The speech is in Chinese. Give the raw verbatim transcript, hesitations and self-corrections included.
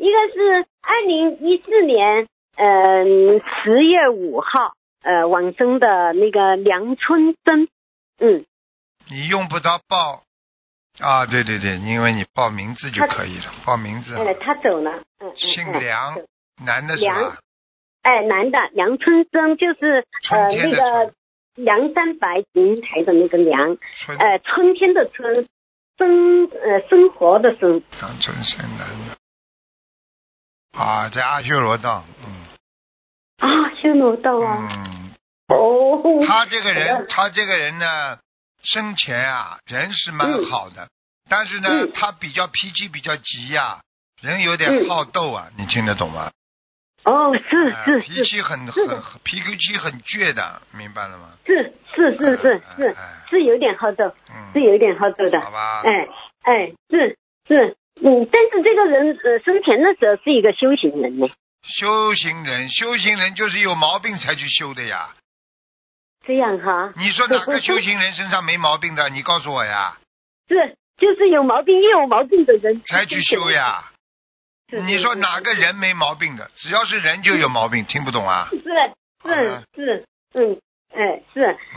一个是二零一四年嗯十月五号呃往生的那个梁春生，嗯。 你用不着报啊，对对对，因为你报名字就可以了，报名字。 哎，他走了，嗯， 姓梁， 嗯、 男的是吧？ 哎，男的，梁春生就是呃那个梁山白云台的那个梁，呃春天的春，生呃生活的生。 梁春生男的。啊，在阿修罗道，嗯。 啊，修罗道啊。 嗯。 哦。 他这个人，他这个人呢，生前啊，人是蛮好的，嗯、但是呢、嗯，他比较脾气比较急呀、啊，人有点好斗啊，嗯、你听得懂吗？ 哦，是是、呃、 脾气很很脾气很倔的，明白了吗？ 是是是是、呃、是、呃、是有点好斗，嗯、是有点好斗的。 好吧。 哎哎，是是，嗯，但是这个人呃生前的时候是一个修行人呢。 修行人，修行人就是有毛病才去修的呀。 这样哈？ 你说哪个修行人身上没毛病的？你告诉我呀。 是，就是有毛病又有毛病的人才去修呀。你说哪个人没毛病的？只要是人就有毛病，听不懂啊？ 是是是，嗯，哎是。